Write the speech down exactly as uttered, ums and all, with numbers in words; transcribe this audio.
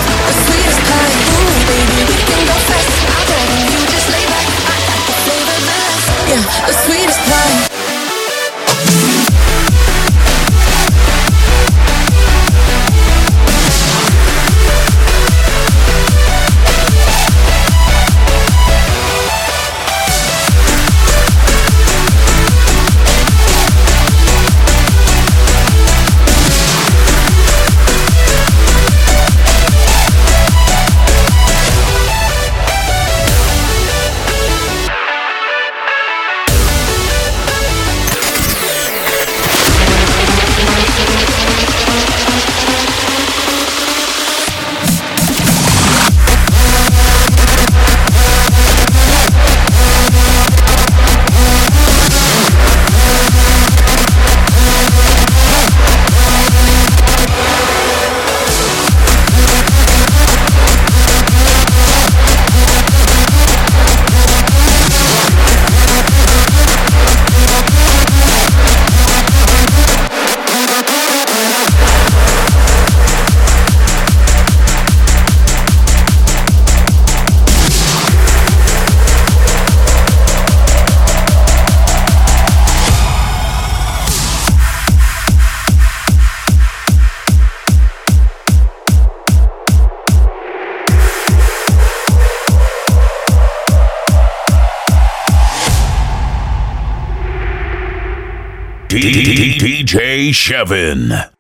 the sweetest pie. Ooh, baby, we can go fast. I'll go and you just lay back. I got the flavor, the rest. Yeah, the sweetest pie. D J Chevin.